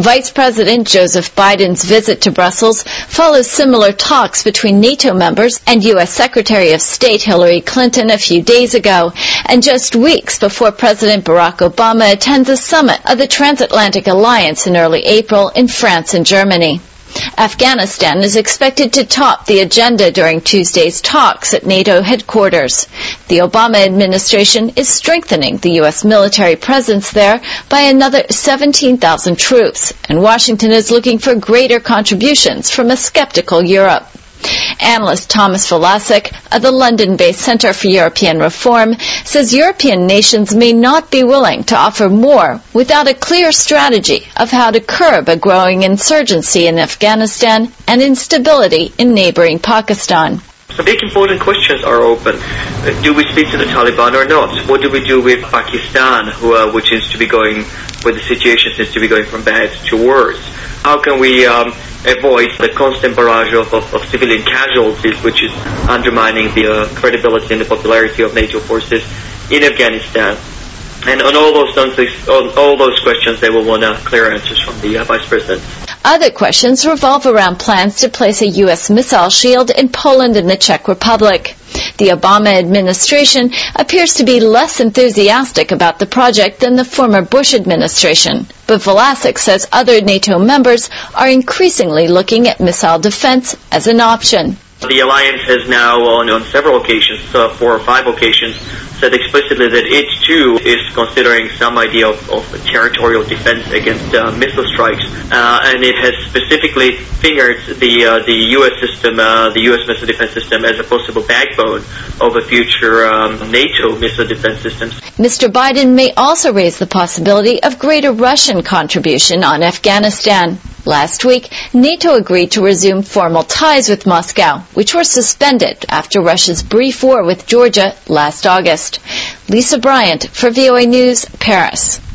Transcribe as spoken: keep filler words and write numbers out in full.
Vice President Joseph Biden's visit to Brussels follows similar talks between NATO members and U S Secretary of State Hillary Clinton a few days ago, and just weeks before President Barack Obama attends a summit of the Transatlantic Alliance in early April in France and Germany. Afghanistan is expected to top the agenda during Tuesday's talks at NATO headquarters. The Obama administration is strengthening the U S military presence there by another seventeen thousand troops, and Washington is looking for greater contributions from a skeptical Europe. Analyst Thomas Velasek of the London-based Centre for European Reform says European nations may not be willing to offer more without a clear strategy of how to curb a growing insurgency in Afghanistan and instability in neighboring Pakistan. Some big important questions are open. Do we speak to the Taliban or not? What do we do with Pakistan, who, uh, which seems to be going, where the situation seems to be going from bad to worse? How can we um, avoid the constant barrage of, of, of civilian casualties, which is undermining the uh, credibility and the popularity of NATO forces in Afghanistan? And on all those on all those questions, they will want uh, clear answers from the uh, Vice President. Other questions revolve around plans to place a U S missile shield in Poland and the Czech Republic. The Obama administration appears to be less enthusiastic about the project than the former Bush administration, but Velasek says other NATO members are increasingly looking at missile defense as an option. The alliance has now, on, on several occasions, uh, four or five occasions, said explicitly that it too is considering some idea of, of territorial defense against uh, missile strikes, uh, and it has specifically fingered the uh, the U S system, uh, the U S missile defense system, as a possible backbone of a future um, NATO missile defense systems. Mister Biden may also raise the possibility of greater Russian contribution on Afghanistan. Last week, NATO agreed to resume formal ties with Moscow, which were suspended after Russia's brief war with Georgia last August. Lisa Bryant for V O A News, Paris.